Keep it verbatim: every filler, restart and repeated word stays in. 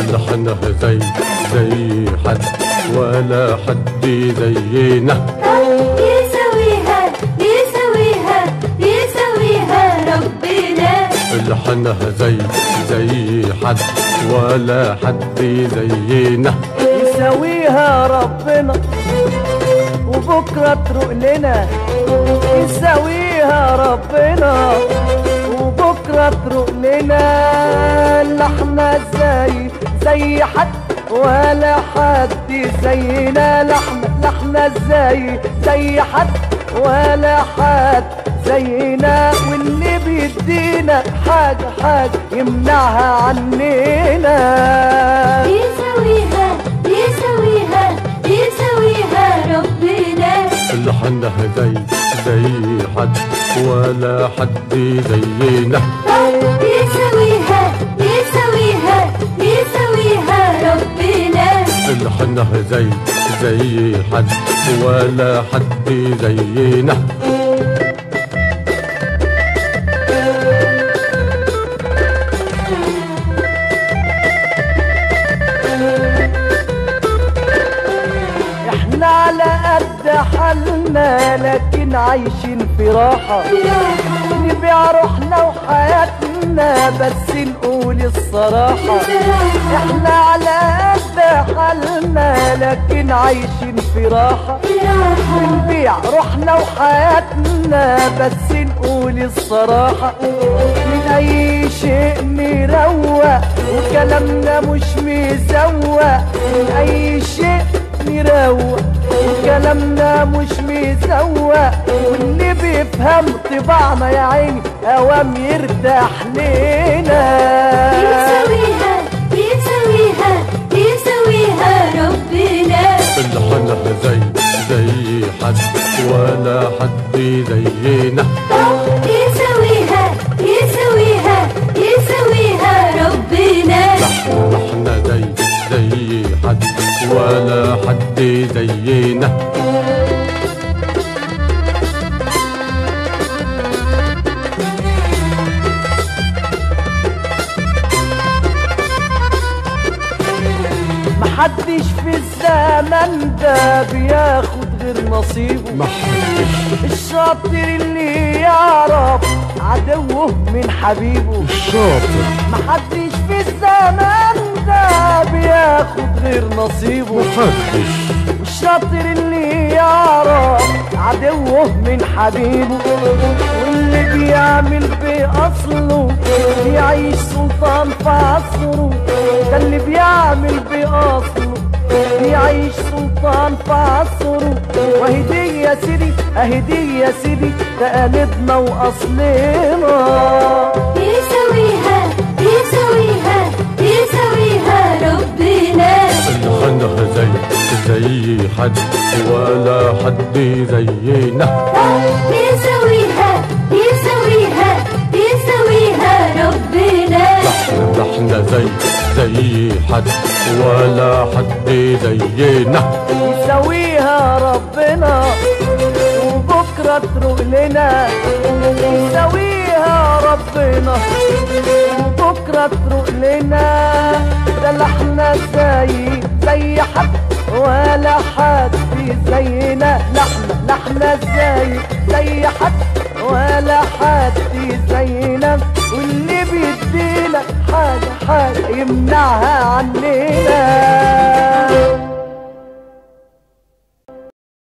لحنها زي زي حد ولا حد زينا. يسويها يسويها يسويها ربنا. لحنها زي زي حد ولا حد زينا. يسويها ربنا وبكرة تروق لنا. يسويها ربنا وبكرة تروق لنا. لا احنا زي زي حد ولا حد زينا. لا احنا لا احنا زي زي حد ولا حد زينا. واللي بيدينا حاجة حاجة يمنعها عننا. يسويها يسويها يسويها ربنا. لحنها زي زي حد ولا حد زينا. يسويها يسويها يسويها ربنا. لحنها زي زي حد ولا حد زينا. احنا على قد حالنا لكن عايشين في راحة. نبيع روحنا وحياتنا بس نقول الصراحة. احنا على قد حالنا لكن عايشين في راحة. بنبيع روحنا وحياتنا بس نقول الصراحة. من اي شيء نروق وكلامنا مش مزوق. من اي شيء نروق وكلامنا مش مزوق. واللي بيفهم طباعنا يا عيني اوام يرتاح لينا. يسويها يسويها يسويها ربنا. لحنها زي زي حد ولا حد زينا. يسويها يسويها يسويها ربنا. لحنا زي زي حد ولا حد زينا. محدش في الزمن ده بياخد غير نصيبه. محدش الشاطر اللي يعرف عدوه من حبيبه. الشاطر محدش في الزمن ده بياخد غير نصيبه. محدش الشاطر اللي يعرف عدوه من حبيبه. واللي بيعمل بأصله يعيش سلطان في عصره. ده اللي بيعمل بأصله يعيش سلطان في عصره. وهي دي يا سيدي اهي دي يا سيدي تقاليدنا وأصلنا. يسويها يسويها يسويها ربنا. لحنها زي زي حد ولا حد زينا. يسويها يسويها يسويها ربنا. لحنا زي زي حد ولا حد زينا. يسويها ربنا وبكرة تروق لنا. يسويها ربنا وبكرة تروق لنا. ده لا احنا زي زي حد ولا حد زينا. لا احنا لا احنا زي زي حد